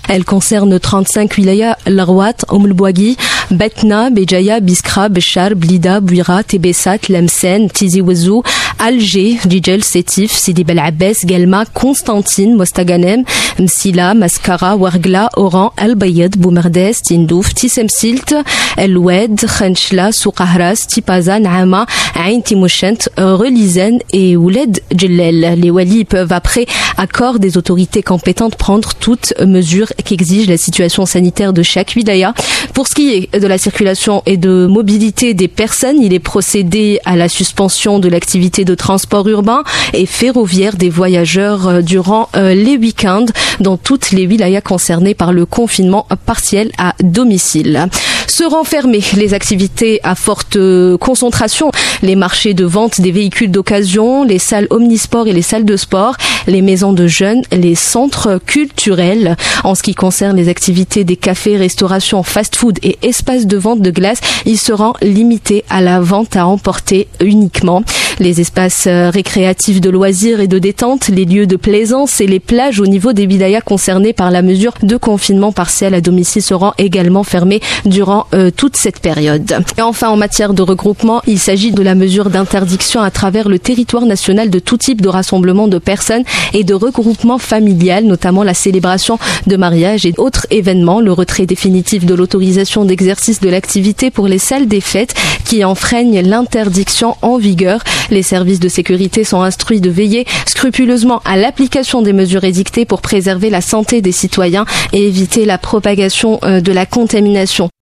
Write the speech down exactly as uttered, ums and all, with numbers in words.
Elle concerne trente-cinq wilayas, Larwat, Oum el-Bouaghi, Betna, Béjaïa, Biskra, Béchar, Blida, Bouira, Tébessat, Lemsen, Tizi Ouzou, Alger, Djidjel, Sétif, Sidi Bel Abbès, Guelma, Constantine, Mostaganem, Msila, Mascara, Ouargla, Oran, El Bayed, Boumerdes, Tindouf, Tissemsilt, El Oued, Khenchla, Soukahras, Tipaza, Naama, Ain Timouchent, Relizen et Ouled Djellel. Les walis peuvent, après accord des autorités compétentes, prendre toutes mesures qu'exige la situation sanitaire de chaque wilaya. Pour ce qui est de la circulation et de mobilité des personnes, il est procédé à la suspension de l'activité de transport urbain et ferroviaire des voyageurs durant les week-ends dans toutes les wilayas concernées par le confinement partiel à domicile. Seront fermées les activités à forte concentration, les marchés de vente des véhicules d'occasion, les salles omnisport et les salles de sport, les maisons de jeunes, les centres culturels. En ce qui concerne les activités des cafés, restaurations, fast-food et espaces de vente de glace, ils seront limités à la vente à emporter uniquement. Les espaces récréatifs de loisirs et de détente, les lieux de plaisance et les plages au niveau des wilayas concernés par la mesure de confinement partiel à domicile seront également fermés durant euh, toute cette période. Et enfin, en matière de regroupement, il s'agit de la mesure d'interdiction à travers le territoire national de tout type de rassemblement de personnes et de regroupement familial, notamment la célébration de mariage et autres événements, le retrait définitif de l'autorisation d'exercice de l'activité pour les salles des fêtes qui enfreignent l'interdiction en vigueur. Les services de sécurité sont instruits de veiller scrupuleusement à l'application des mesures édictées pour préserver la santé des citoyens et éviter la propagation de la contamination.